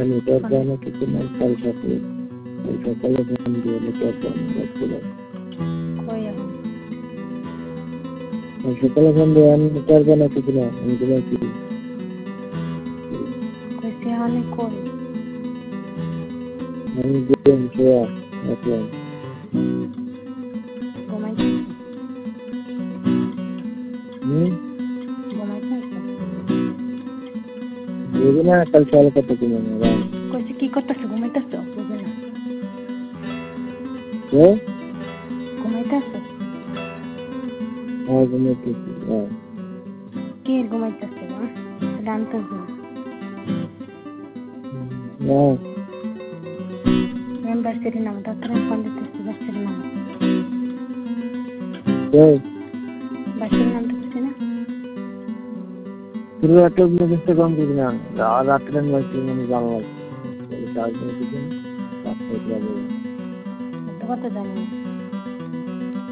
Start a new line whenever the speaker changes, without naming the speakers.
Network দেয় না কিছু না, কাল সকালে ফোন দিয়ে নেটওয়ার্ক দেয় না, সকালে ফোন দিয়ে নেটওয়ার্ক দেয় না কিছু না, আমি তো কি আমি গেম শোয়া রাখলাম। বুঝি না কাল সকালে কত কি মনে হয়
কি করতেছো? ঘুমাইতেছো? বুঝে না ঘুমাইতেছো?
হ্যাঁ ঘুমাইতেছি।
কে ঘুমাইতেছে? জানতেছি মেম্বারসিটির নাম ডাক্তার ফোন দিতেছি। বাচ্চার নাম বাচ্চার নাম তো কিছু না।
পুরো একটা চেষ্টা কম করি না, রাত্রে আমি মানে জানলাম
কত জানি